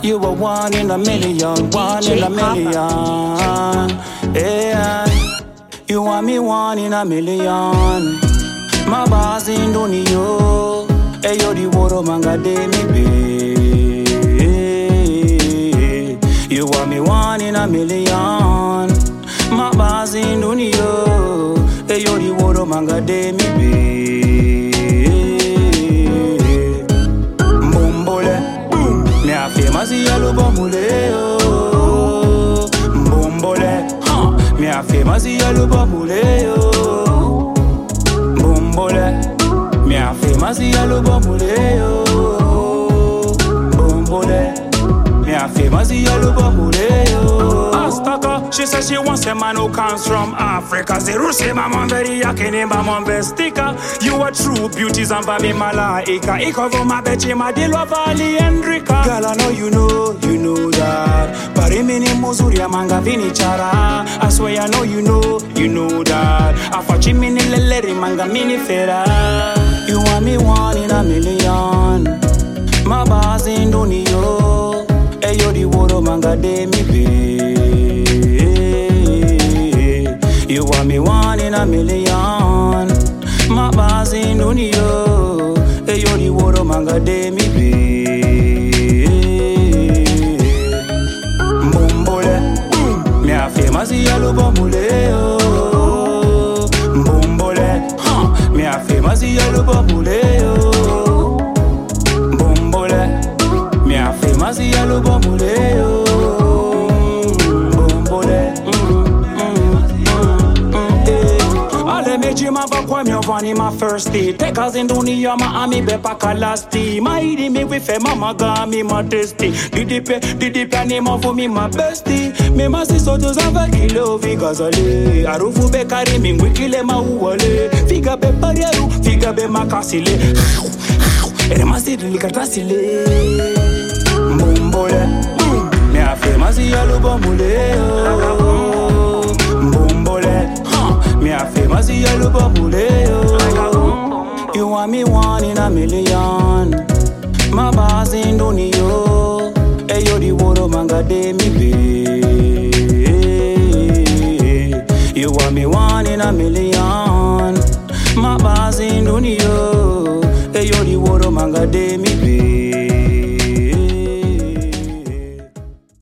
You were one in a million, one in a million. Yeah, you want me one in a million. My boss in Dunio, hey yo the woro manga de mi be. You want me one in a million. My boss in Dunio, hey yo the woro manga de mi be. Me a famous yellow bambule, oh. Bombole, me a famous yellow bambule, oh. Bombole, me a famous yellow bambule, oh. Bombole, me a famous yellow bambule, oh. Astaka, she says she wants a man who comes from Africa. Zero say my mom very yakini, my mom best sticker. You are true beauties and bami malaika. Ikovo my bechi, my dilo valley Hendrika. Girl, I know you know that. Parimini muzuria manga vini chara. I swear I know you know that. Afachi mini leleri manga mini fera. You want me one in a million. My boss in Dunio. Hey yo the woro manga de mi be. You want me one in a million. My boss in Dunio. Hey yo the woro manga de mi be. Bombole, me a famous yellow bambule, oh. Bombole, me a famous yellow bambule, oh. Bombole, me a famous yellow bambule, oh. Bombole, Jima bakwa mi ovani ma first day. Take us in dunia ma ami be pakalasti. Ma idi mi wife mama gami ma testi. Didi pe ni ma fu mi ma besti. Me ma si soto zava kilo figa zale. Arufu be kari mi ngwikile ma uwale. Figa be pariaru, figa be makasile. Ere ma si dilikartasile. Bombole, me a famous yellow bambule, oh. Bombole, me a famous yellow bambule, oh. You want me one in a million. My boss in Dunio.